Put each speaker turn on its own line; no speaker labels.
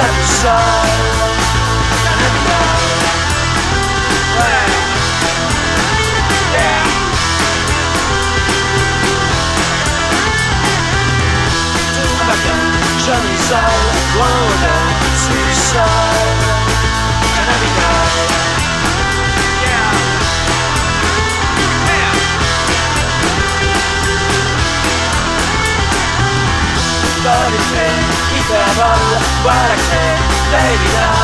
tout seul. Ouais. Yeah. Tout va bien, je m'isole, loin de tout seul. Je navigue. Yeah. Yeah. Dans les faits, hyperbole, voilà que c'est l'évidence.